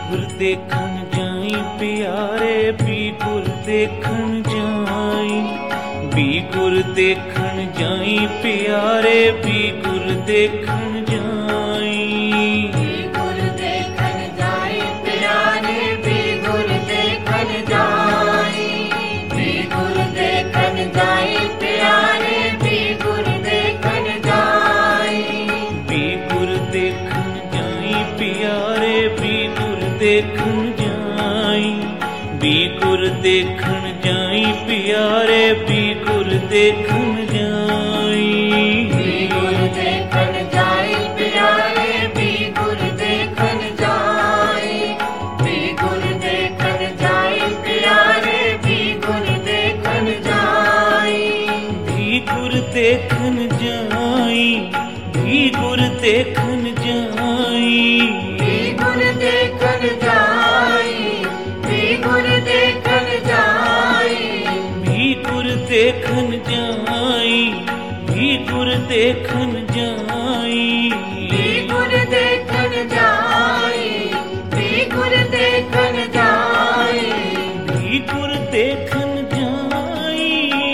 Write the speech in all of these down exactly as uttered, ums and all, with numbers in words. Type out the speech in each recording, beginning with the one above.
गुर देखन जाई प्यारे भी गुर देखन जाई, भी गुर देखन जाई प्यारे भी गुर देखन जाई, भी गुर देखन जाई प्यारे भी गुर देखन जाई, भी गुर देखन जाई प्यारे भी गुर देखन जाई, भी गुर देखन जाई प्यारे भी गुर देखन जाई, भी गुर देखन जाई प्यारे भी गुर देखन जाई, भी गुर देखन जाई प्यारे भी गुर देखन जाई, भी गुर देखन जाई प्यारे भी गुर देखन जाई, भी गुर देखन जाई, भी गुर देखन जाई, भी गुर देखन जाई, भी गुर देखन जाई, भी गुर देखन जाई, भी गुर देखन जाई, भी गुर देखन जाई, भी गुर देखन जाई, भी गुर देखन जाई,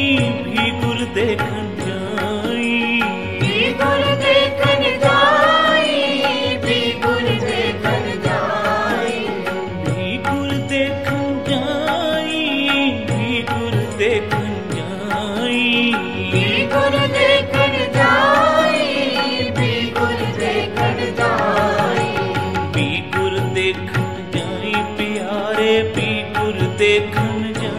भी गुर देखन जाई, भी गुर देखन जाई, भी गुर देखन जाई, भी गुर देखन जाई, भी गुर देखन जाई, भी गुर देखन जाई, भी गुर देखन जाई, भी गुर देखन जाई प्यारे भी गुर देखन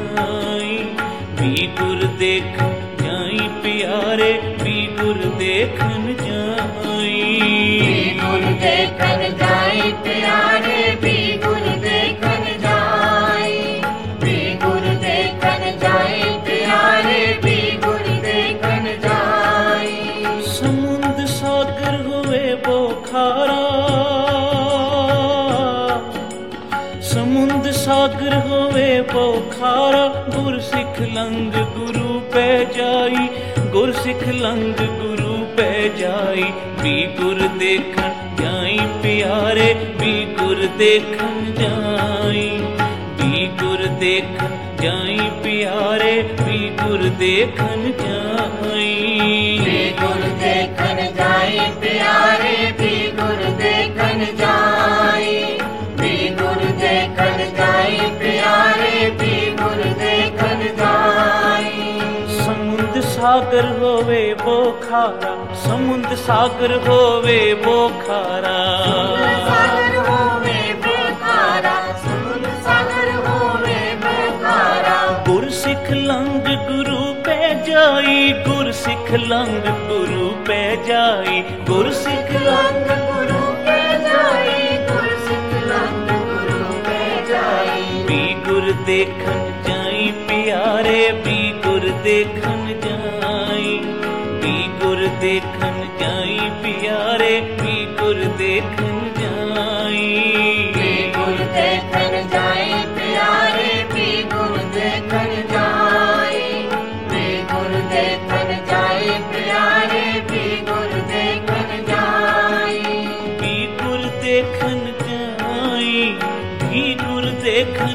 जाई, भी गुर देखन जाई प्यारे भी गुर देखन जाई, भी गुर देखन जाई प्यारे भी गुर देखन जाई, भी गुर देखन जाई प्यारे भी गुर देखन जाई, समुंद सागर होवे बोखारा, समुंद सागर होवे बोखारा, गुर सिख लंग गुरु पे जाई, गुर सिख लंग गुरु पे जाई, भी गुर देखन जाई प्यारे भी गुर देखन जाई, भी गुर देखन जाई प्यारे भी गुर देखन जाई, भी गुर देखन जाई प्यारे भी गुर देखन जाई, भी गुर देखन जाई प्यारे भी गुर देखन जाई, समुंद सागर होवे बोखारा, समुंद सागर होवे बोखारा, सागर होवे बोखारा, समुंद सागर होवे बोखारा, गुर सिख लंग गुरु पे जाई, गुर सिख लंग गुरु पे जाई, गुर सिख लंग लंग गुरु पे जाई, गुर सिख लंग गुरु पे जाई, भी गुर देखन जाई प्यारे भी गुर देखन जाई, भी गुर देखन जाई प्यारे भी गुर देखन जाई, भी गुर देखन जाई प्यारे भी गुर देखन जाई, भी गुर देखन जाई प्यारे भी गुर देखन जाई, भी गुर देखन जाई, भी गुर देखन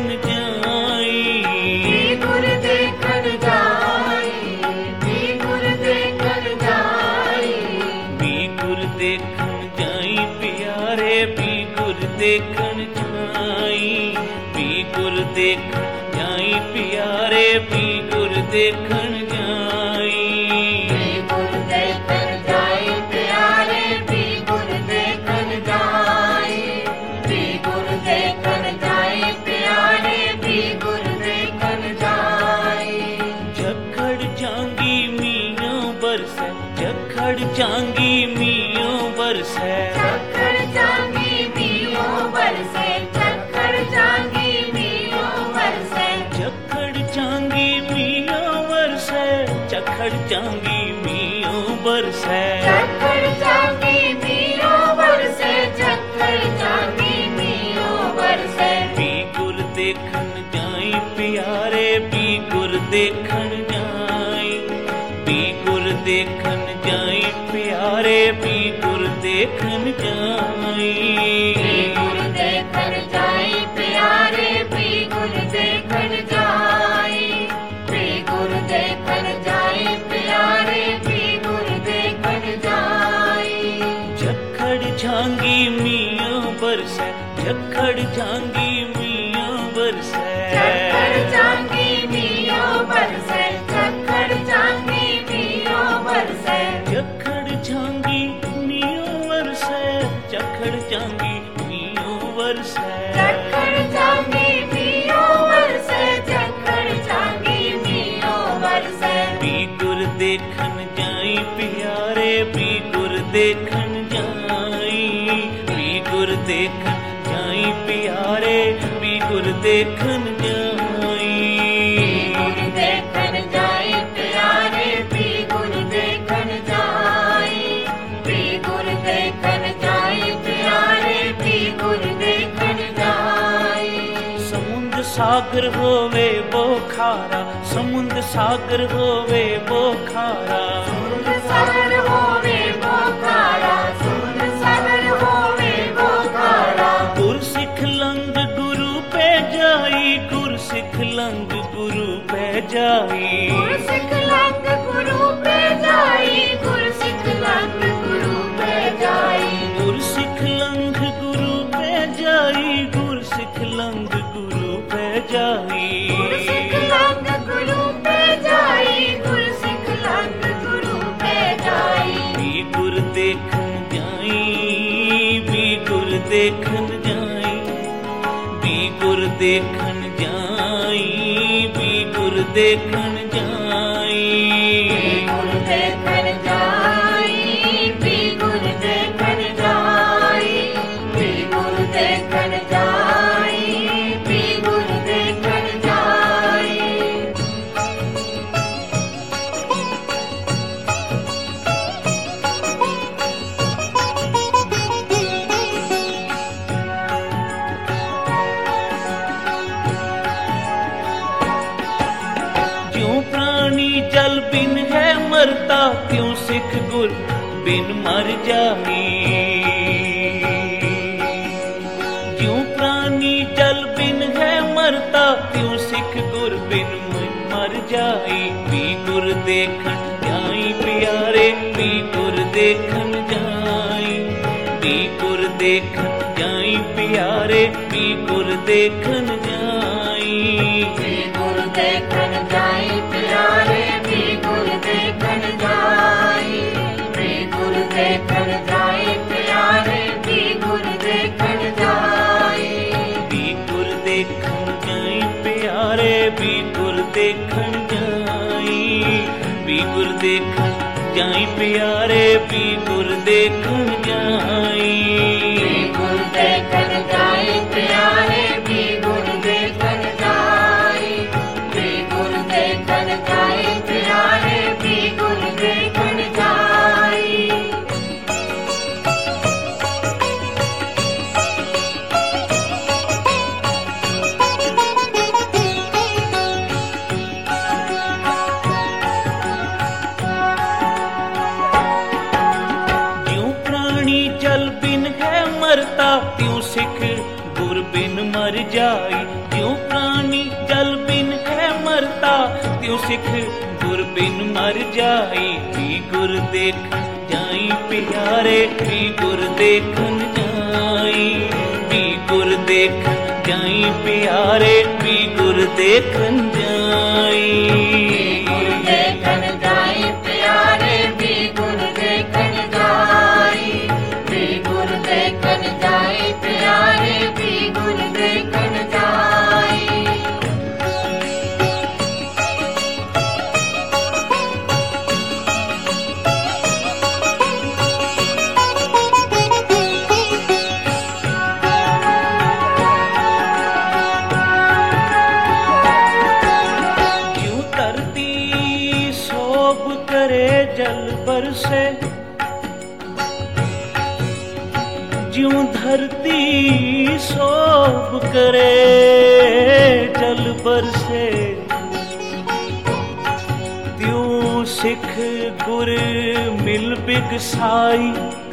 जाई, भी गुर देखन जाई, भी गुर देखन जाई, भी गुर देखन जाई प्यारे भी गुर देखन जाई, भी गुर देखन जाई प्यारे भी गुर देखन जाई, भी गुर देखन जाई प्यारे भी गुर देखन जाई, भी गुर देखन जाई प्यारे भी गुर देखन जाई, झखड़ जांगी मियों बरसे, झखड़ जांगी मियों बरसे, चक्कर जांगी मियों बरसे, चक्कर जांगी मियों बरसे, झखड़ जांगी मियों बरसे, झखड़ जांगी मियों बरसे, चक्कर जांगी मियों बरसे, चक्कर जांगी मियों बरसे, भी गुर देखन जाई प्यारे भी गुर देखन जाई, भी गुर देखन जाई प्यारे भी गुर देखन जाई, भी गुर देखन जाई चांगी मियों बरसे चक्खड़ चांगी मियों बरसे चक्खड़ चांगी मियों बरसे चक्खड़ चांगी मियों बरसे चक्खड़ चांगी मियों बरसे चक्खड़ चांगी मियों बरसे चक्खड़ चांगी मियों बरसे भी गुर देखन जाई प्यारे भी गुर देखन जाई भी गुर देखन जाई प्यारे भी गुर देखन जाई गुर देखन जाई प्यारे भी गुर देखन जाई भी गुर देखन जाई प्यारे भी गुर देखन जाई समुद्र सागर होवे वो खारा समुद्र सागर होवे वो खारा समुद्र सागर होवे वो खारा समुद्र सागर होवे वो खारा गुर सिख लंग गुरु पे जाई गुर सिख लंग गुरु पे जाई गुर सिख लंग गुरु पे जाई गुर सिख लंग गुरु पे जाई गुर सिख लंग गुरु पे जाई गुर सिख लंग गुरु पे जाई गुर सिख लंग गुरु पे जाई गुर सिख लंग गुरु पे जाई भी गुर देखन जाई भी गुर देखन जाई भी गुर देखन जाई भी गुर देखन जाई गुर देखन जाई भी गुर देखन जाई भी गुर देखन जाई भी गुर देखन जाई ज्यों प्राणी जल बिन है मरता त्यों सिख गुर बिन मर जाई ज्यों प्राणी जल बिन है मरता त्यों सिख गुर बिन मर जाई भी गुर देखन जाई प्यारे भी गुर देखन जाई भी गुर देखन जाई प्यारे भी गुर देखन जाई भी गुर देखन जाई प्यारे भी गुर देखन जाई भी गुर देखन जाई प्यारे भी गुर देखन जाई भी गुर देखन जाई प्यारे भी गुर देखन जाई भी गुर देखन जाई प्यारे भी गुर देखन जाई भी गुर देखन जाई प्यारे भी गुर देखन जाई भी गुर देखन जाई प्यारे भी गुर देखन जाई ज्यों प्राणी जल बिन है मरता त्यों सिख गुर बिन मर जाई ज्यों प्राणी जल बिन है मरता त्यों सिख गुर बिन मर जाई भी गुर देखन जाई प्यारे भी गुर देखन जाई भी गुर देखन जाई प्यारे भी गुर देखन जाई गुर देखन जाई प्यारे भी गुर देखन जाई भी गुर देखन जाई प्यारे भी गुर देखन जाई क्यों धरती शोभ करे जल बरसे ज्यों धरती शोभ करे जल बरसे त्यों सिख गुर मिल बिगसाई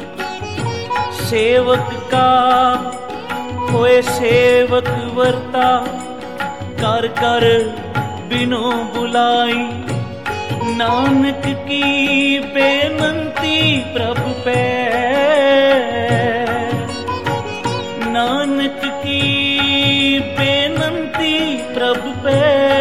सेवक का होए सेवक वर्ता कर कर बिनो बुलाई नानक की बेनंती प्रभु पे नानक की दी प्रभ पे,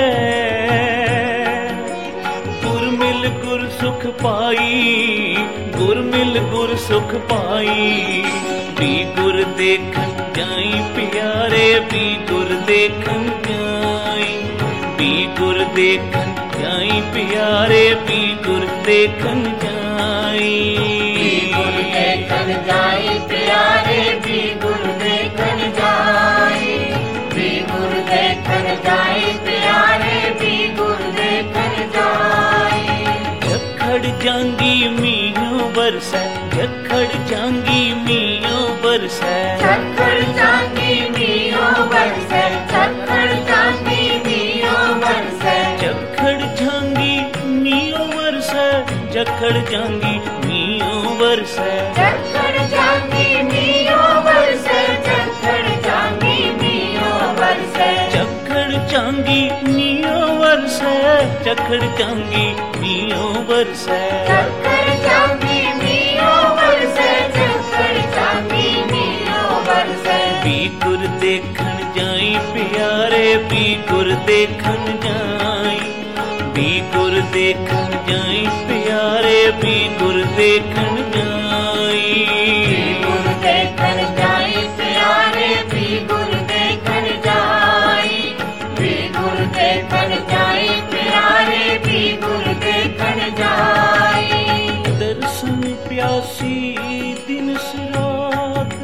गुर मिल गुर सुख पाई, गुर मिल गुर सुख पाई। भी गुर देखन जाई प्यारे, भी गुर देखन जाई, भी गुर देखन जाई प्यारे, भी गुर देखन जाई। भी गुर देखन जाई प्यारे, भी गुर देखन जाई, भी गुर देखन जाई प्यारे, भी गुर देखन जाई। जखड़ जांगी मीयों बरसै, जखड़ जांगी मीयों बरसै, जखड़ जांगी मीयों बरसै, जखड़ जांगी मीयों बरसै, जखड़ जांगी मीयों बरसै, जखड़ जांगी मीयों बरसै, जखड़ जांगी मीयों बरसै, जखड़ जांगी मीयों बरसै, जखड़ जांगी मीयों बरसै, जखड़ जांगी मीयों बरसै, जखड़ जांगी मीयों बरसै, जखड़ जांगी मीयों बरसै। भी गुर देखन जाई प्यारे, भी गुर देखन जाई, भी गुर देखन जाई प्यारे, भी गुर देखन जाई। भी गुर देखन जाई प्यारे, भी गुर देखन जाई, भी गुर देखन जाई प्यारे, भी गुर देखन जाई। दर्शन प्यासी दिन रात,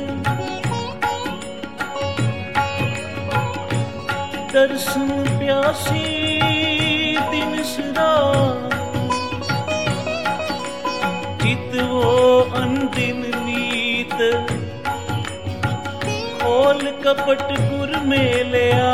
दर्शन प्यासी दिन रात, चित वो अनदिन नीत, खोल कपट गुर मेलिया।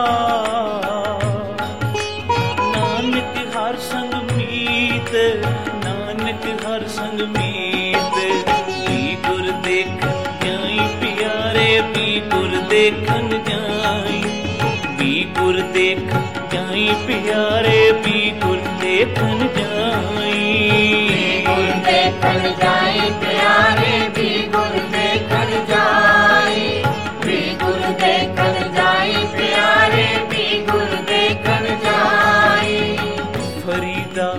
नानक हर संग मीत, नानक हर संग मीत। भी गुर देखन जाई प्यारे, भी गुर देखन जाई, भी गुर देखन जाई प्यारे, भी गुर देखन जाई। भी गुर देखन जाई प्यारे, भी गुर देखन जाई, भी गुर देखन जाई प्यारे, भी गुर देखन जाई। फरीदा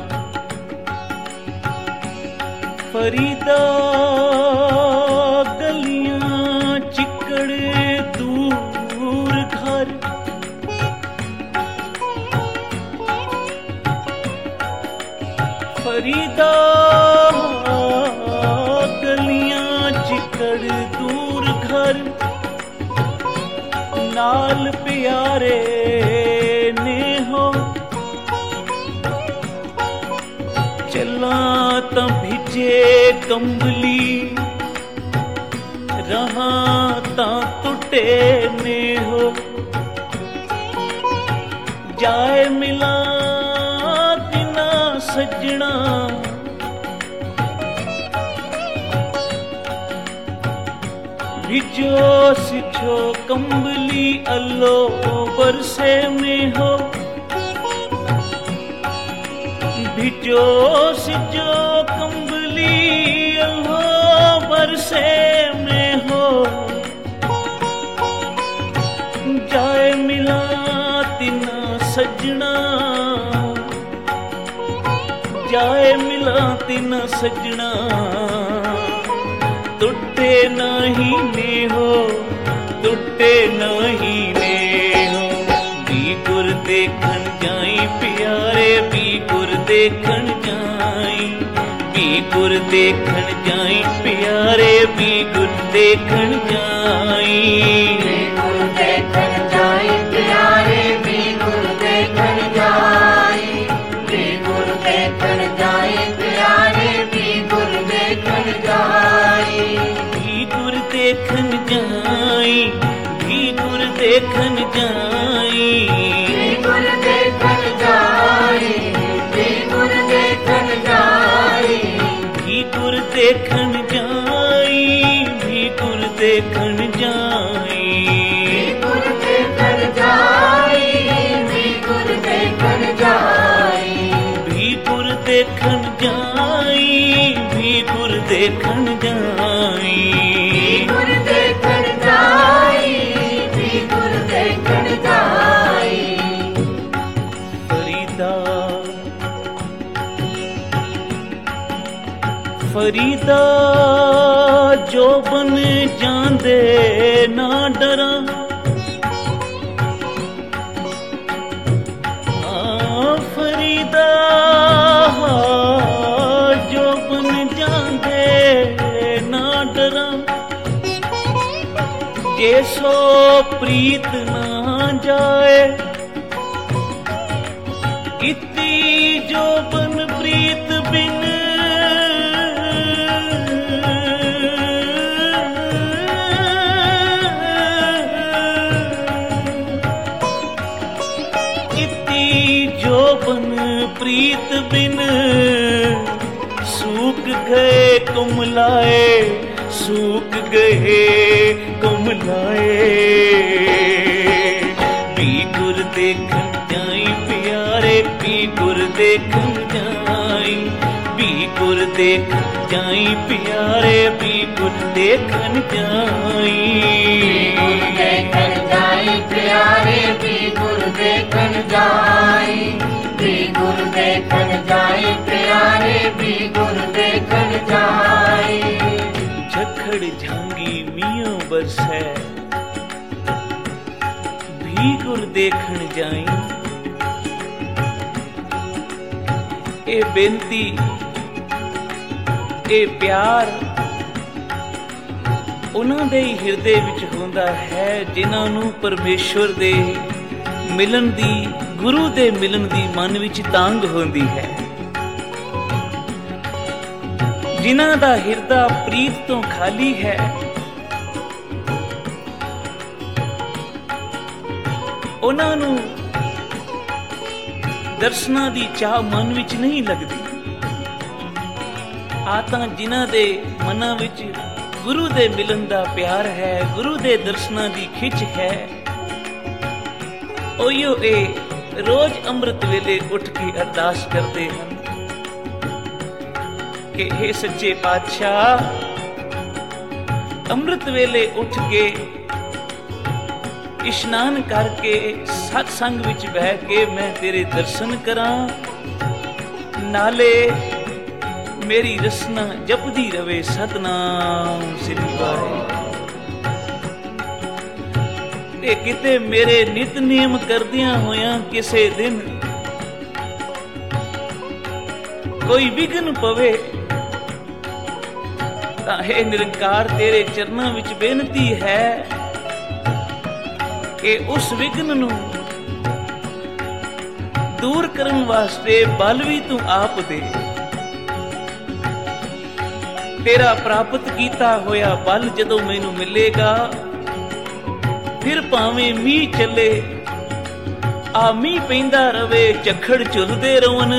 फरीदा गलियां चिकड़ दूर घर, फरीदा गलियां चिकड़ दूर घर, नाल प्यारे ने हो। चला तां भिजे कंबली, रहा तां टुटे ने हो। जाए मिला तिना सजना, भिजो सिछो कंबली अल्लो बरसे में हो। भिजो सिजो कंबली अल्लो बरसे में हो। जाए मिला तिना सजना, जाए मिला तिना सजना, टुटे नहीं ने हो, टुटे नहीं ने हो। भी गुर देखन जाई प्यारे, भी गुर देखन जाई, भी गुर देखन जाई प्यारे, भी गुर देखन जाई। भी गुर देखन जाई प्यारे, भी गुर देखन जाई, भी गुर देखन जाई प्यारे, भी गुर देखन जाई। भी गुर देखन जाई, भी गुर देखन जाई, भी गुर देखन जाई, भी गुर देखन जाई, भी गुर देखन जाई, भी गुर देखन जाई। भी गुर देखन जाई, भी गुर देखन जाई, भी गुर देखन जाई, भी गुर देखन जाई। भी गुर देखन जाई, भी गुर देखन जाई। ਫਰੀਦਾ ਜੋ ਬਨ ਜਾਂਦੇ ਨਾ ਡਰਾਂ, ਆ ਫਰੀਦਾ ਜੋ ਬਨ ਜਾਂਦੇ ਨਾ ਡਰਾਂ, ਜੇ ਸੋ ਪ੍ਰੀਤ ਨਾ ਜਾਏ, ਇਤੀ ਜੋ ਬਨ ਪ੍ਰੀਤ ਬਿਨ, ਇਤੀ ਜੋ ਬਨ ਪ੍ਰੀਤ ਬਿਨ, सूख गए कुमलाए, सूख गए कुमलाए। भी गुर देखन जाई प्यारे, भी गुर देखन जाई, भी गुर देखन जाई प्यारे, भी गुर देखन जाई, गुर देखन जाई प्यारे, भी गुर देखन जाई, भी गुर देखन जाई प्यारे, भी गुर देखन जाई। झखड़ झांगी मियों बरसै, भी गुर देखन जाई। ए बेनती, ए प्यार उन्हां दे ही हिरदे विच हुंदा है जिन्हां नूं परमेश्वर दे मिलन दी, गुरु दे मिलन दी मन विच तांग होंदी है, जिन्हां दा हिरदा प्रीत तो खाली है। उन्हां नूं दर्शनां दी चाह मन विच नहीं लगदी। आ तां जिन्हां दे मनां विच गुरु दे मिलन दा प्यार है, गुरु दे दर्शनां दी खिच है, ओयो ए रोज अंम੍ਰਿਤ ਵੇਲੇ ਉੱਠ ਕੇ ਅਰਦਾਸ ਕਰਦੇ ਹਨ ਕਿ हे ਸੱਚੇ ਪਾਤਸ਼ਾਹ, ਅੰਮ੍ਰਿਤ ਵੇਲੇ ਉੱਠ ਕੇ ਇਸ਼ਨਾਨ ਕਰਕੇ ਸਤ ਸੰਗ ਵਿੱਚ ਬਹਿ ਕੇ ਮੈਂ ਤੇਰੇ ਦਰਸ਼ਨ ਕਰਾਂ, ਨਾਲੇ ਮੇਰੀ ਰਸਨਾ ਜਪਦੀ ਰਵੇ ਸਤਨਾਮ ਸ੍ਰੀ ਵਾਹਿਗੁਰੂ। ਤੇ ਕਿਤੇ ਮੇਰੇ ਨਿਤਨੇਮ ਕਰਦਿਆਂ ਹੋਇਆਂ ਕਿਸੇ ਦਿਨ ਕੋਈ ਵਿਘਨ ਪਵੇ ਤਾਂ ਹੈ ਨਿਰੰਕਾਰ ਤੇਰੇ ਚਰਨਾਂ ਵਿੱਚ ਬੇਨਤੀ ਹੈ ਕਿ ਉਸ ਵਿਘਨ ਨੂੰ ਦੂਰ ਕਰਨ ਵਾਸਤੇ ਬਲ ਵੀ ਤੂੰ ਆਪ ਦੇ। ਤੇਰਾ ਪ੍ਰਾਪਤ ਕੀਤਾ ਹੋਇਆ ਬਲ ਜਦੋਂ ਮੈਨੂੰ ਮਿਲੇਗਾ, ਫਿਰ ਭਾਵੇਂ ਮੀਂਹ ਚੱਲੇ, ਆ ਮੀਂਹ ਪੈਂਦਾ ਰਵੇ, ਝੱਖੜ ਝੁੱਲਦੇ ਰਵਣ।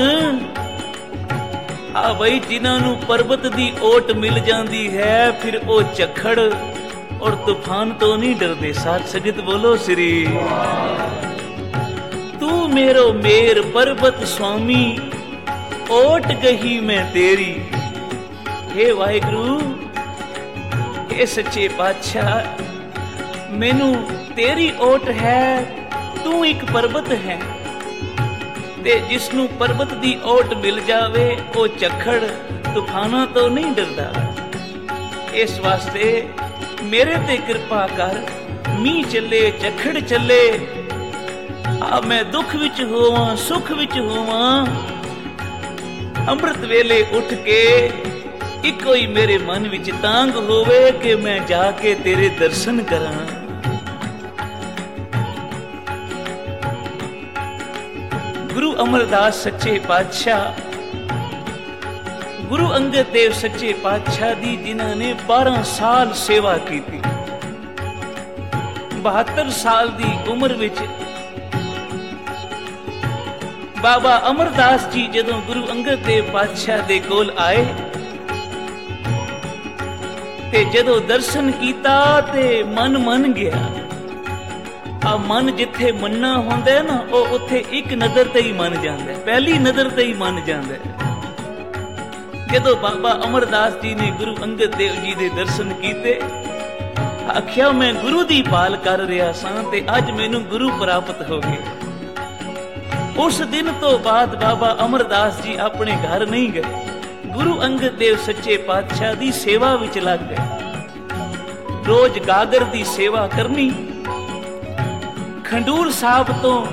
ਆ ਬਈ ਜਿਨ੍ਹਾਂ ਨੂੰ ਪਰਬਤ ਦੀ ਓਟ ਮਿਲ ਜਾਂਦੀ ਹੈ, ਫਿਰ ਉਹ ਝੱਖੜ ਔਰ ਤੂਫਾਨ ਤੋਂ ਨਹੀਂ ਡਰਦੇ। ਸਾਧ ਸੰਗਤ ਬੋਲੋ ਸ੍ਰੀ। ਤੂੰ ਮੇਰੋ ਮੇਰ ਪਰਬਤ ਸੁਆਮੀ, ਓਟ ਗਈ ਮੈਂ ਤੇਰੀ। हे ਵਾਹਿਗੁਰੂ, हे ਸੱਚੇ ਪਾਤਸ਼ਾਹ, ਮੈਨੂੰ ਤੇਰੀ ਓਟ ਹੈ, ਤੂੰ ਇੱਕ ਪਰਬਤ ਹੈ, ਤੇ ਜਿਸ ਨੂੰ ਪਰਬਤ ਦੀ ਓਟ ਮਿਲ ਜਾਵੇ ਉਹ ਝੱਖੜ ਤੂਫਾਨਾਂ ਤੋਂ ਨਹੀਂ ਡਰਦਾ। ਇਸ ਵਾਸਤੇ ਮੇਰੇ ਤੇ ਕਿਰਪਾ ਕਰ, ਮੀਂਹ ਚੱਲੇ, ਝੱਖੜ ਚੱਲੇ, ਆ ਮੈਂ ਦੁੱਖ ਵਿੱਚ ਹੋਵਾਂ, ਸੁੱਖ ਵਿੱਚ ਹੋਵਾਂ, ਅੰਮ੍ਰਿਤ ਵੇਲੇ ਉੱਠ ਕੇ ਇੱਕੋ ਹੀ ਮੇਰੇ ਮਨ ਵਿੱਚ ਤਾਂਗ ਹੋਵੇ ਕਿ ਮੈਂ ਜਾ ਕੇ ਤੇਰੇ ਦਰਸ਼ਨ ਕਰਾਂ। ਗੁਰੂ ਅਮਰਦਾਸ ਸੱਚੇ ਪਾਤਸ਼ਾਹ, ਗੁਰੂ ਅੰਗਦ ਦੇਵ ਸੱਚੇ ਪਾਤਸ਼ਾਹ ਦੀ ਜਿਨ੍ਹਾਂ ਨੇ ਬਾਰਾਂ ਸਾਲ ਸੇਵਾ ਕੀਤੀ, ਬਹੱਤਰ ਸਾਲ ਦੀ ਉਮਰ ਵਿੱਚ ਬਾਬਾ ਅਮਰਦਾਸ ਜੀ ਜਦੋਂ ਗੁਰੂ ਅੰਗਦ ਦੇਵ ਪਾਤਸ਼ਾਹ ਦੇ ਕੋਲ ਆਏ ਤੇ ਜਦੋਂ ਦਰਸ਼ਨ ਕੀਤਾ ਤੇ ਮਨ ਮੰਨ ਗਿਆ। ਆ ਮਨ ਜਿੱਥੇ ਮੰਨਣਾ ਹੁੰਦਾ ਨਾ, ਉਹ ਉੱਥੇ ਇੱਕ ਨਜ਼ਰ ਤੇ ਹੀ ਮੰਨ ਜਾਂਦਾ, ਪਹਿਲੀ ਨਜ਼ਰ ਤੇ ਹੀ ਮੰਨ ਜਾਂਦਾ। ਜਦੋਂ ਬਾਬਾ ਅਮਰਦਾਸ ਜੀ ਨੇ ਗੁਰੂ ਅੰਗਦ ਦੇਵ ਜੀ ਦੇ ਦਰਸ਼ਨ ਕੀਤੇ, ਆਖਿਆ ਮੈਂ ਗੁਰੂ ਦੀ ਭਾਲ ਕਰ ਰਿਹਾ ਸਾਂ ਤੇ ਅੱਜ ਮੈਨੂੰ ਗੁਰੂ ਪ੍ਰਾਪਤ ਹੋ ਗਏ। ਉਸ ਦਿਨ ਤੋਂ ਬਾਅਦ ਬਾਬਾ ਅਮਰਦਾਸ ਜੀ ਆਪਣੇ ਘਰ ਨਹੀਂ ਗਏ। ਗੁਰੂ ਅੰਗਦ ਦੇਵ ਸੱਚੇ ਪਾਤਸ਼ਾਹ ਦੀ ਸੇਵਾ ਵਿੱਚ ਲੱਗ ਗਏ। ਰੋਜ਼ ਗਾਗਰ ਦੀ ਸੇਵਾ ਕਰਨੀ, ਖੰਡੂਰ ਸਾਹਿਬ ਤੋਂ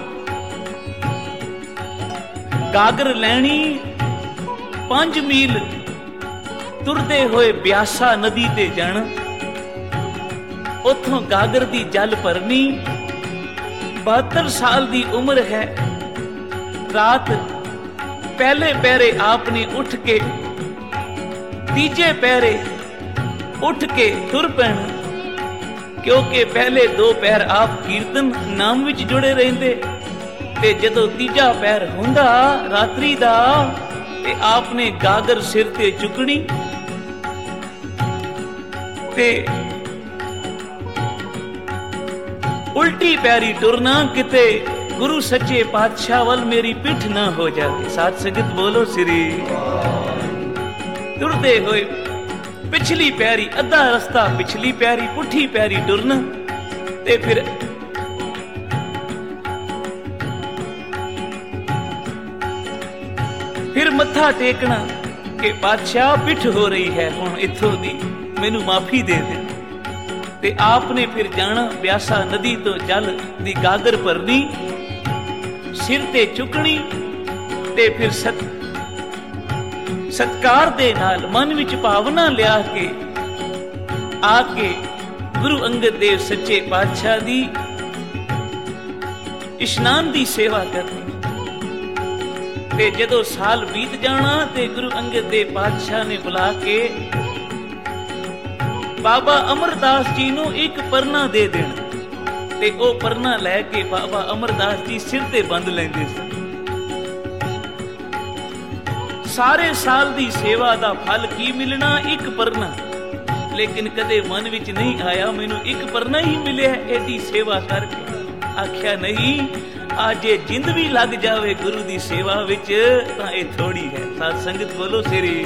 ਗਾਗਰ ਲੈਣੀ, ਪੰਜ ਮੀਲ ਤੁਰਦੇ ਹੋਏ ਬਿਆਸਾ ਨਦੀ ਤੇ ਜਾਣਾ, ਉੱਥੋਂ ਗਾਗਰ ਦੀ ਜਲ ਭਰਨੀ। ਬਹੱਤਰ ਸਾਲ ਦੀ ਉਮਰ ਹੈ। ਰਾਤ ਪਹਿਲੇ ਪਹਿਰੇ ਆਪਨੇ ਉੱਠ ਕੇ, ਤੀਜੇ ਪਹਿਰੇ ਉੱਠ ਕੇ ਤੁਰ ਪੈਣਾ, ਕਿਉਂਕਿ ਪਹਿਲੇ ਦੋ ਪਹਿਰ ਆਪ ਕੀਰਤਨ ਨਾਮ ਵਿੱਚ ਜੁੜੇ ਰਹਿੰਦੇ, ਤੇ ਜਦੋਂ ਤੀਜਾ ਪਹਿਰ ਹੁੰਦਾ ਰਾਤਰੀ ਦਾ, ਤੇ ਆਪਨੇ ਗਾਗਰ ਸਿਰ ਤੇ ਚੁੱਕਣੀ ਤੇ ਉਲਟੀ ਪੈਰੀ ਟੁਰਨਾ, ਕਿਤੇ ਗੁਰੂ ਸੱਚੇ ਪਾਤਸ਼ਾਹ ਵੱਲ ਮੇਰੀ ਪਿੱਠ ਨਾ ਹੋ ਜਾਵੇ। ਸਾਧ ਸੰਗਤ ਬੋਲੋ ਸ੍ਰੀ। ਤੁਰਦੇ ਹੋਏ ਪਿਛਲੀ ਪੈਰੀ, ਅੱਧਾ ਰਸਤਾ ਪਿਛਲੀ ਪੈਰੀ, ਪੁੱਠੀ ਪੈਰੀ ਟੁਰਨਾ, ਤੇ ਫਿਰ ਫਿਰ ਮੱਥਾ ਟੇਕਣਾ ਕਿ ਪਾਤਸ਼ਾਹ ਪਿੱਠ ਹੋ ਰਹੀ ਹੈ, ਹੁਣ ਇੱਥੋਂ ਦੀ ਮੈਨੂੰ ਮਾਫੀ ਦੇ ਦੇ। ਤੇ ਆਪਨੇ ਫਿਰ ਜਾਣਾ, ਬਿਆਸਾ ਨਦੀ ਤੋਂ ਜਲ ਦੀ ਗਾਗਰ ਭਰਨੀ, ਸਿਰ ਤੇ ਚੁੱਕਣੀ, ਤੇ ਫਿਰ ਸਤ ਸਤਕਾਰ ਦੇ ਨਾਲ ਮਨ ਵਿੱਚ ਭਾਵਨਾ ਲਿਆ ਕੇ ਆ ਕੇ ਗੁਰੂ ਅੰਗਦ ਦੇਵ ਸੱਚੇ ਪਾਤਸ਼ਾਹ ਦੀ ਇਸ਼ਨਾਨ ਦੀ ਸੇਵਾ ਕਰਨੀ। ਤੇ ਜਦੋਂ ਸਾਲ ਬੀਤ ਜਾਣਾ ਤੇ ਗੁਰੂ ਅੰਗਦ ਦੇਵ ਪਾਤਸ਼ਾਹ ਨੇ ਬੁਲਾ ਕੇ ਬਾਬਾ ਅਮਰਦਾਸ ਜੀ ਨੂੰ ਇੱਕ ਪਰਨਾ ਦੇ ਦੇਣਾ, ਤੇ ਉਹ ਪਰਨਾ ਲੈ ਕੇ ਬਾਬਾ ਅਮਰਦਾਸ ਜੀ ਸਿਰ ਤੇ ਬੰਦ ਲੈਂਦੇ ਸਨ। ਸਾਰੇ ਸਾਲ ਦੀ ਸੇਵਾ ਦਾ ਫਲ ਕੀ ਮਿਲਣਾ? ਇੱਕ ਪਰਨਾ। ਲੇਕਿਨ ਕਦੇ ਮਨ ਵਿੱਚ ਨਹੀਂ ਆਇਆ ਮੈਨੂੰ ਇੱਕ ਪਰਨਾ ਹੀ ਮਿਲਿਆ ਇਹਦੀ ਸੇਵਾ ਕਰਕੇ। ਆਖਿਆ ਨਹੀਂ, ਅੱਜ ਜੇ ਜਿੰਦ ਵੀ ਲੱਗ ਜਾਵੇ ਗੁਰੂ ਦੀ ਸੇਵਾ ਵਿੱਚ ਤਾਂ ਇਹ ਥੋੜੀ ਹੈ। ਸਾਧ ਸੰਗਤ ਬੋਲੋ ਸ੍ਰੀ।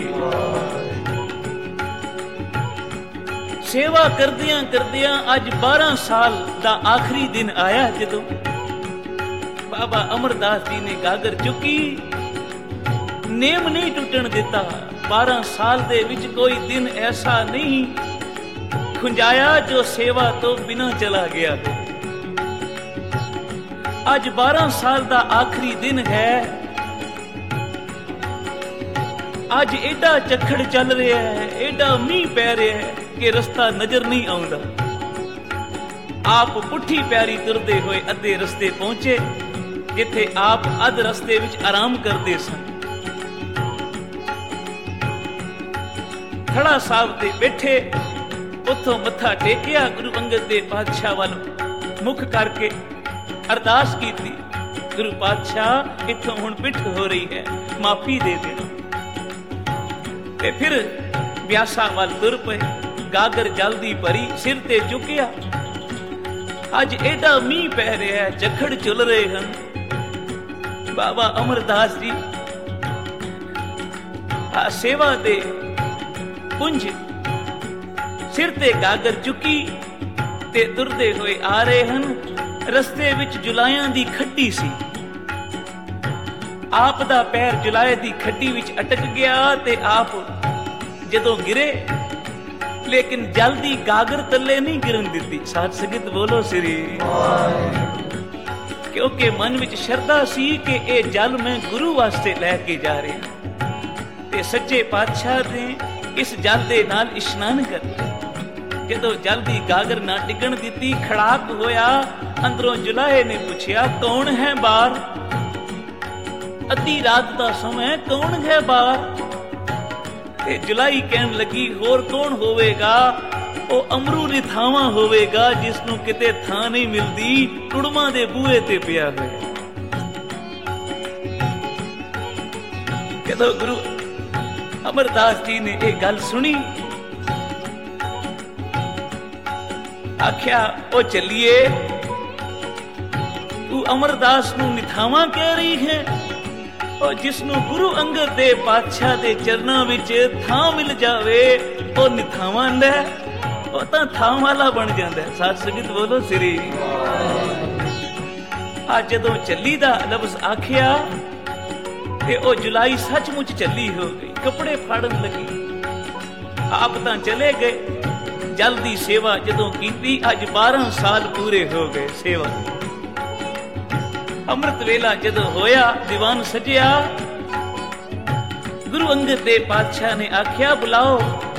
ਸੇਵਾ ਕਰਦਿਆਂ ਕਰਦਿਆਂ ਅੱਜ ਬਾਰਾਂ ਸਾਲ ਦਾ ਆਖਰੀ ਦਿਨ ਆਇਆ, ਜਦੋਂ ਬਾਬਾ ਅਮਰਦਾਸ ਜੀ ਨੇ ਗਾਗਰ ਚੁੱਕੀ, ਨੇਮ ਨਹੀਂ ਟੁੱਟਣ ਦਿੱਤਾ। ਬਾਰਾਂ ਸਾਲ ਦੇ ਵਿੱਚ ਕੋਈ ਦਿਨ ਐਸਾ ਨਹੀਂ ਖੁੰਝਾਇਆ ਜੋ ਸੇਵਾ ਤੋਂ ਬਿਨਾਂ ਚਲਾ ਗਿਆ ਹੋ। ਅੱਜ ਬਾਰਾਂ ਸਾਲ ਦਾ ਆਖਰੀ ਦਿਨ ਹੈ। ਅੱਜ ਏਡਾ ਝੱਖੜ ਚੱਲ ਰਿਹਾ ਹੈ, ਏਡਾ ਮੀਂਹ ਪੈ ਰਿਹਾ ਹੈ ਕਿ ਰਸਤਾ ਨਜ਼ਰ ਨਹੀਂ ਆਉਂਦਾ। ਆਪ ਪੁੱਠੀ ਪੈਰੀ ਤੁਰਦੇ ਹੋਏ ਅੱਧੇ ਰਸਤੇ ਪਹੁੰਚੇ, ਜਿੱਥੇ ਆਪ ਅੱਧ ਰਸਤੇ ਵਿੱਚ ਆਰਾਮ ਕਰਦੇ ਸਨ। ਖੜਾ ਸਾਹਿਬ ਤੇ ਬੈਠੇ, ਉੱਥੋਂ ਮੱਥਾ ਟੇਕਿਆ, ਗੁਰੂ ਅੰਗਦ ਦੇਵ ਪਾਤਸ਼ਾਹ ਵੱਲ ਮੁਖ ਕਰਕੇ ਅਰਦਾਸ ਕੀਤੀ, ਗੁਰੂ ਪਾਤਸ਼ਾਹ ਇੱਥੋਂ ਹੁਣ ਪਿੱਠ ਹੋ ਰਹੀ ਹੈ, ਮਾਫੀ ਦੇ ਦੇਣਾ। ਤੇ ਫਿਰ ਬਿਆਸਾ ਵੱਲ ਤੁਰ ਪਏ। ਗਾਗਰ ਜਲਦੀ ਭਰੀ, ਸਿਰ ਤੇ ਚੁੱਕਿਆ। ਅੱਜ ਏਡਾ ਮੀਂਹ ਪੈ ਰਿਹਾ, ਝੱਖੜ ਚੁੱਲ ਰਹੇ ਹਨ। ਬਾਬਾ ਅਮਰਦਾਸ ਜੀ ਆ ਸੇਵਾ ਦੇ ਪੁੰਜ ਸਿਰ ਤੇ ਗਾਗਰ ਚੁੱਕੀ ਤੇ ਤੁਰਦੇ ਹੋਏ ਆ ਰਹੇ ਹਨ। ਰਸਤੇ ਵਿੱਚ ਜੁਲਾਇਆਂ ਦੀ ਖੱਟੀ ਸੀ। ਆਪ ਦਾ ਪੈਰ ਜੁਲਾਏ ਦੀ ਖੱਟੀ ਵਿੱਚ ਅਟਕ ਗਿਆ ਤੇ ਆਪ ਜਦੋਂ ਗਿਰੇ, ਲੇਕਿਨ ਜਲਦੀ ਗਾਗਰ ਤੱਲੇ ਨਹੀਂ ਗਿਰਨ ਦਿੱਤੀ। ਸਾਧ ਸੰਗਤ ਬੋਲੋ ਸ੍ਰੀ। ਕਿਉਂਕਿ ਮਨ ਵਿੱਚ ਸ਼ਰਧਾ ਸੀ ਕਿ ਇਹ ਜਲ ਮੈਂ ਗੁਰੂ ਵਾਸਤੇ ਲੈ ਕੇ ਜਾ ਰਿਹਾ, ਤੇ ਸੱਚੇ ਪਾਤਸ਼ਾਹ ਨੇ ਇਸ ਜਲ ਦੇ ਨਾਲ ਇਸ਼ਨਾਨ ਕਰ। ਜਦੋਂ ਜਲ ਦੀ ਗਾਗਰ ਨਾ ਟਿਕਣ ਦਿੱਤੀ, ਖੜਾਕ ਹੋਇਆ। ਅੰਦਰੋਂ ਜੁਲਾਹੇ ਨੇ ਪੁੱਛਿਆ, ਕੌਣ ਹੈ ਬਾਹਰ? ਅੱਧੀ ਰਾਤ ਦਾ ਸਮਾਂ, ਕੌਣ ਹੈ ਬਾਹਰ? ਤੇ ਜੁਲਾਈ ਕਹਿਣ ਲੱਗੀ, ਹੋਰ ਕੌਣ ਹੋਵੇਗਾ? ਉਹ ਅਮਰੂ ਰਿਥਾਵਾਂ ਹੋਵੇਗਾ, ਜਿਸ ਨੂੰ ਕਿਤੇ ਥਾਂ ਨਹੀਂ ਮਿਲਦੀ, ਟੁੜਮਾਂ ਦੇ ਬੂਹੇ ਤੇ ਪਿਆ ਹੋਇਆ। ਜਦੋਂ ਗੁਰੂ ਅਮਰਦਾਸ ਜੀ ਨੇ ਇਹ ਗੱਲ ਸੁਣੀ, ਆਖਿਆ, ਉਹ ਚੱਲੀਏ, ਤੂੰ ਅਮਰਦਾਸ ਨੂੰ ਨਿਥਾਵਾਂ ਕਹਿ ਰਹੀ ਹੈ? ਉਹ ਜਿਸ ਨੂੰ ਗੁਰੂ ਅੰਗਦ ਦੇਵ ਪਾਤਸ਼ਾਹ ਦੇ ਚਰਨਾਂ ਵਿੱਚ ਥਾਂ ਮਿਲ ਜਾਵੇ, ਉਹ ਨਿਥਾਵਾਂ ਲੈ, ਉਹ ਤਾਂ ਥਾਂ ਵਾਲਾ ਬਣ ਜਾਂਦਾ। ਸਾਧ ਸੰਗਤ ਬੋਲੋ ਸ੍ਰੀ। ਅੱਜ ਜਦੋਂ ਚੱਲੀ ਦਾ ਲਫ਼ਜ਼ ਆਖਿਆ ਤੇ ਉਹ ਜੁਲਾਈ ਸੱਚਮੁੱਚ ਚੱਲੀ ਹੋ ਗਈ। ਕੱਪੜੇ ਫਾੜਨ ਲੱਗੀ। ਆਪ ਤਾਂ ਚਲੇ ਗਏ। ਜਲ ਦੀ ਸੇਵਾ ਜਦੋਂ ਕੀਤੀ, ਅੱਜ ਬਾਰਾਂ ਸਾਲ ਪੂਰੇ ਹੋ ਗਏ ਸੇਵਾ। ਅੰਮ੍ਰਿਤ ਵੇਲਾ ਜਦੋਂ ਹੋਇਆ, ਦੀਵਾਨ ਸਜਿਆ। ਗੁਰੂ ਅੰਗਦ ਦੇਵ ਪਾਤਸ਼ਾਹ ਨੇ ਆਖਿਆ, ਬੁਲਾਓ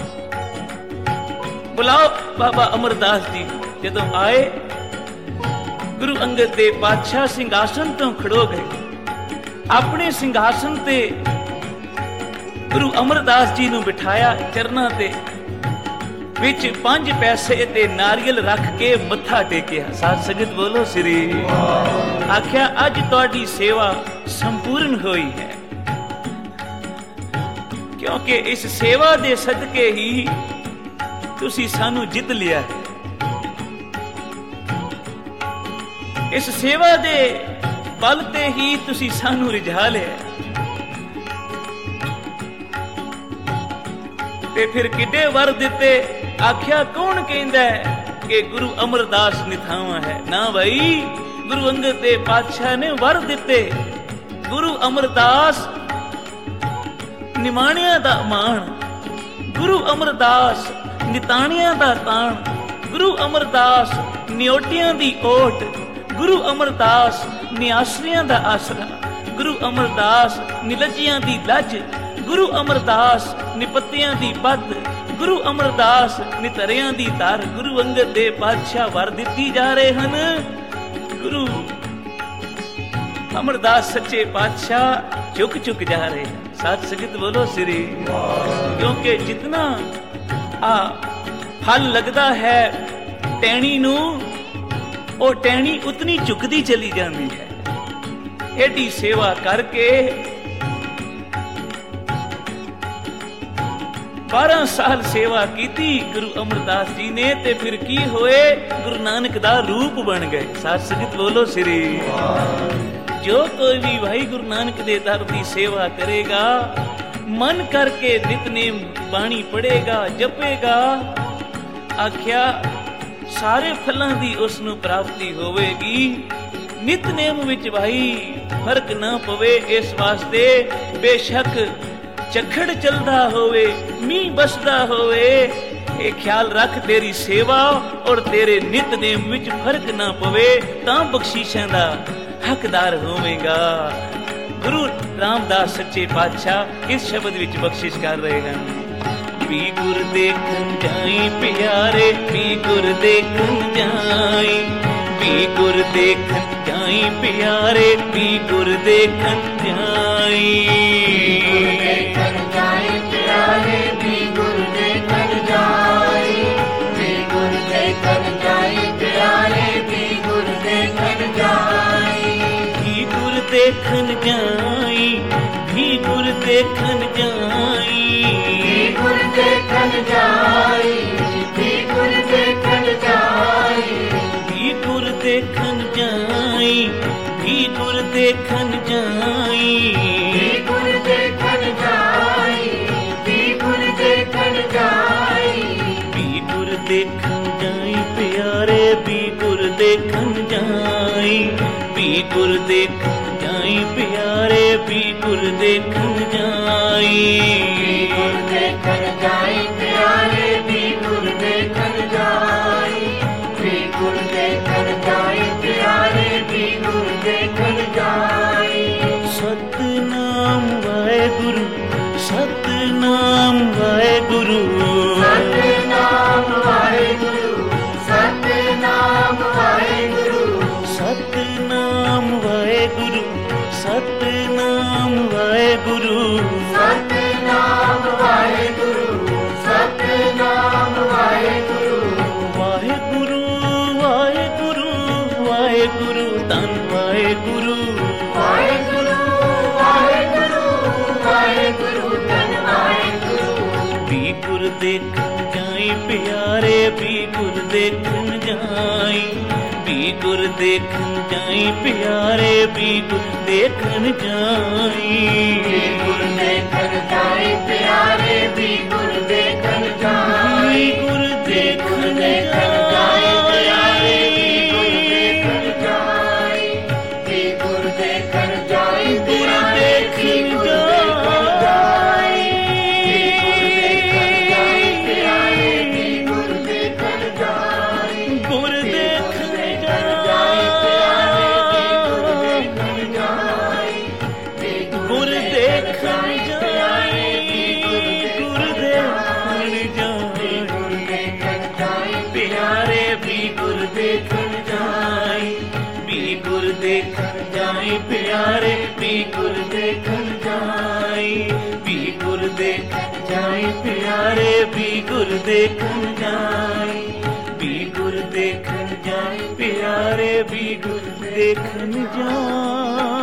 ਬੁਲਾਓ ਬਾਬਾ ਅਮਰਦਾਸ ਜੀ। ਜਦੋਂ ਆਏ, ਗੁਰੂ ਅੰਗਦ ਦੇਵ ਪਾਤਸ਼ਾਹ ਸਿੰਘਾਸਨ ਤੋਂ ਖੜੋ ਗਏ। ਆਪਣੇ ਸਿੰਘਾਸਨ ਤੇ ਗੁਰੂ ਅਮਰਦਾਸ ਜੀ ਨੂੰ ਬਿਠਾਇਆ, ਚਰਨਾਂ ਤੇ ਵਿੱਚ ਪੰਜ ਪੈਸੇ ਤੇ ਨਾਰੀਅਲ ਰੱਖ ਕੇ ਮੱਥਾ ਟੇਕਿਆ। ਸਾਧ ਸੰਗਤ ਬੋਲੋ ਸ੍ਰੀ। ਆਖਿਆ, ਅੱਜ ਤੁਹਾਡੀ ਸੇਵਾ ਸੰਪੂਰਨ ਹੋਈ ਹੈ, ਕਿਉਂਕਿ ਇਸ ਸੇਵਾ ਦੇ ਸਦਕੇ ਹੀ ਤੁਸੀਂ ਸਾਨੂੰ ਜਿੱਤ ਲਿਆ ਹੈ। ਇਸ ਸੇਵਾ ਦੇ ਬਲ ਤੇ ਹੀ ਤੁਸੀਂ ਸਾਨੂੰ ਰਿਝਾ ਲਿਆ। ਤੇ ਫਿਰ ਕਿੱਡੇ ਵਰ ਦਿੱਤੇ। ਆਖਿਆ, ਕੌਣ ਕਹਿੰਦਾ ਕਿ ਗੁਰੂ ਅਮਰਦਾਸ ਨਿਥਾਵਾਂ ਹੈ? ਨਾ ਭਾਈ, ਗੁਰੂ ਅੰਗਦ ਦੇਵ ਪਾਤਸ਼ਾਹ ਨੇ ਵਰ ਦਿੱਤੇ। ਗੁਰੂ ਅਮਰਦਾਸ ਨਿਮਾਣਿਆਂ ਦਾ ਮਾਣ, ਗੁਰੂ ਅਮਰਦਾਸ ਨਿਤਾਣਿਆਂ ਦਾ ਤਾਣ, ਗੁਰੂ ਅਮਰਦਾਸ ਨਿਓਟਿਆਂ ਦੀ ਓਟ, ਗੁਰੂ ਅਮਰਦਾਸ ਨਿਆਸਰਿਆਂ ਦਾ ਆਸਰਾ, ਗੁਰੂ ਅਮਰਦਾਸ ਨਿਲਜੀਆਂ ਦੀ ਲੱਜ, ਗੁਰੂ ਅਮਰਦਾਸ ਨਿਪੱਤਿਆਂ ਦੀ ਪੱਤ, ਗੁਰੂ ਅਮਰਦਾਸ ਨਿਤਰਿਆਂ ਦੀ ਧਰ। ਗੁਰੂ ਅੰਗਦ ਦੇਵ ਪਾਤਸ਼ਾਹ ਵਰ ਦਿੱਤੀ ਜਾ ਰਹੇ ਹਨ। ਗੁਰੂ ਅਮਰਦਾਸ ਸੱਚੇ ਪਾਤਸ਼ਾਹ ਝੁਕ ਝੁਕ ਜਾ ਰਹੇ ਹਨ। ਸਾਧ ਸੰਗਤ ਬੋਲੋ ਸ੍ਰੀ। ਕਿਉਂਕਿ ਜਿਤਨਾ ਆ ਫਲ ਲੱਗਦਾ ਹੈ ਟਹਿਣੀ ਨੂੰ, ਉਹ ਟਹਿਣੀ ਉਤਨੀ ਝੁਕਦੀ ਚਲੀ ਜਾਂਦੀ ਹੈ। ਐਡੀ ਸੇਵਾ ਕਰਕੇ ਬਾਰਾਂ ਸਾਲ ਸੇਵਾ ਕੀਤੀ ਗੁਰੂ ਅਮਰਦਾਸ ਜੀ ਨੇ। ਤੇ ਫਿਰ ਕੀ ਹੋਏ? ਗੁਰੂ ਨਾਨਕ ਦਾ ਰੂਪ ਬਣ ਗਏ। ਸਾਧ ਸੰਗਤ ਬੋਲੋ ਸ੍ਰੀ। ਜੋ ਕੋਈ ਵੀ ਭਾਈ ਗੁਰੂ ਨਾਨਕ ਦੇ ਦਰ ਦੀ ਸੇਵਾ ਕਰੇਗਾ, ਮਨ ਕਰਕੇ ਨਿਤਨੇਮ ਬਾਣੀ ਪੜ੍ਹੇਗਾ, ਜਪੇਗਾ, ਆਖਿਆ ਸਾਰੇ ਫਲਾਂ ਦੀ ਉਸ ਨੂੰ ਪ੍ਰਾਪਤੀ ਹੋਵੇਗੀ। ਨਿਤਨੇਮ ਵਿੱਚ ਭਾਈ ਫਰਕ ਨਾ ਪਵੇ, ਇਸ ਵਾਸਤੇ ਬੇਸ਼ੱਕ ਝੱਖੜ ਚੱਲਦਾ ਹੋਵੇ, ਮੀਂਹ ਬਸਦਾ ਹੋਵੇ, ਇਹ ਖਿਆਲ ਰੱਖ ਤੇਰੀ ਸੇਵਾ ਔਰ ਤੇਰੇ ਨਿਤਨੇਮ ਵਿੱਚ ਫਰਕ ਨਾ ਪਵੇ, ਤਾਂ ਬਖਸ਼ੀਸ਼ਾਂ ਦਾ ਹੱਕਦਾਰ ਹੋਵੇਗਾ। ਗੁਰੂ ਰਾਮਦਾਸ ਸੱਚੇ ਪਾਤਸ਼ਾਹ ਇਸ ਸ਼ਬਦ ਵਿੱਚ ਬਖਸ਼ਿਸ਼ ਕਰ ਰਹੇ ਹਨ। ਵੀ ਗੁਰ ਦੇਖਣ ਜਾਈ ਪਿਆਰੇ, ਵੀ ਗੁਰ ਦੇਖਣ ਜਾਈ, ਵੀ ਗੁਰ ਦੇਖਣ ਜਾਈ ਪਿਆਰੇ, ਵੀ ਗੁਰ ਦੇਖਣ ਜਾਈ, ਦੇਖਣ ਜਾਈ ਪਿਆਰੇ, ਵੀ ਗੁਰ ਦੇਖਣ ਜਾਈ, ਵੀ ਗੁਰ ਦੇਖਣ ਜਾਈ ਪਿਆਰੇ, ਵੀ ਗੁਰ ਦੇਖਣ ਜਾਈ, ਵੀ ਗੁਰ ਦੇਖਣ ਜਾਈ, ਵੀ ਗੁਰ ਦੇਖਣ ਜਾਈ, ਵੀ ਗੁਰ ਦੇਖਣ ਜਾਈ, ਵੀ ਗੁਰ ਦੇਖਣ ਜਾਈ, ਵੀ ਗੁਰ ਦੇਖਣ ਜਾਈ, ਵੀ ਗੁਰ ਦੇਖਣ ਜਾਈ, ਵੀ ਗੁਰ ਦੇਖਣ ਜਾਈ, ਵੀ ਗੁਰ ਦੇਖਣ ਜਾਈ, ਵੀ ਗੁਰ ਦੇਖਣ ਜਾਈ ਪਿਆਰੇ, ਵੀ ਗੁਰ ਦੇਖਣ ਜਾਈ, ਵੀ ਗੁਰ ਦੇਖਣ ਜਾਈ ਪਿਆਰੇ, ਵੀ ਗੁਰ ਦੇਖਣ ਜਾਈ, ਵੀ ਗੁਰ ਦੇਖਣ ਜਾਈ ਪਿਆਰੇ, ਵੀ ਗੁਰ ਦੇਖਣ ਜਾਈ, ਵੀ ਗੁਰ ਦੇਖਣ ਜਾਈ ਪਿਆਰੇ, ਵੀ ਗੁਰ ਦੇਖਣ ਜਾਈ। ਸਤਿਨਾਮ ਵਾਹਿਗੁਰੂ, ਸਤਿਨਾਮ ਵਾਹਿਗੁਰੂ, ਸਤਿਨਾਮ ਵਾਹਿਗੁਰੂ, ਸਤਿਨਾਮ ਵਾਹਿਗੁਰੂ, ਸਤਿਨਾਮ ਵਾਹਿਗੁਰੂ, ਸਤਿਨਾਮ ਵਾਹਿਗੁਰੂ, ਸਤਿਨਾਮ ਵਾਹਿਗੁਰੂ, ਸਤਿਨਾਮ ਵਾਹਿਗੁਰੂ, ਵਾਹਿਗੁਰੂ ਵਾਹਿਗੁਰੂ ਵਾਹਿਗੁਰੂ, ਧੰਨ ਵਾਹਿਗੁਰੂ, ਵਾਹਿਗੁਰੂ ਵਾਹਿਗੁਰੂ ਵਾਹਿਗੁਰੂ, ਧੰਨ ਵਾਹਿਗੁਰੂ। ਵੀ ਗੁਰ ਦੇਖਣ ਜਾਈ ਪਿਆਰੇ, ਵੀ ਗੁਰ ਦੇਖਣ ਜਾਈ, ਵੀ ਗੁਰ ਦੇਖਣ ਜਾਈ ਪਿਆਰੇ, ਵੀ ਗੁਰ ਦੇਖਣ ਜਾਈ, ਵੀ ਗੁਰ ਦੇਖਣ ਜਾਈ ਪਿਆਰੇ, ਵੀ ਗੁਰ ਦੇਖਣ ਜਾਈ, ਵੀ ਗੁਰ ਦੇਖਣ ਜਾਈ ਪਿਆਰੇ, ਜਾਈ, ਵੀ ਗੁਰ ਦੇਖਣ ਜਾਈ, ਵੀ ਗੁਰ ਦੇਖਣ ਜਾਈ, ਗੁਰ ਵੀ ਗੁਰ ਦੇਖਣ ਦੇਖਣ ਜਾਈ, ਜਾਈ, भी गुर देखन जाई, भी गुर देखन जाई प्यारे, भी गुर देखन जाई, भी गुर देखन जाई प्यारे, भी गुर देखन जाई, भी गुर देखन जाई प्यारे, भी गुर देखन जाई।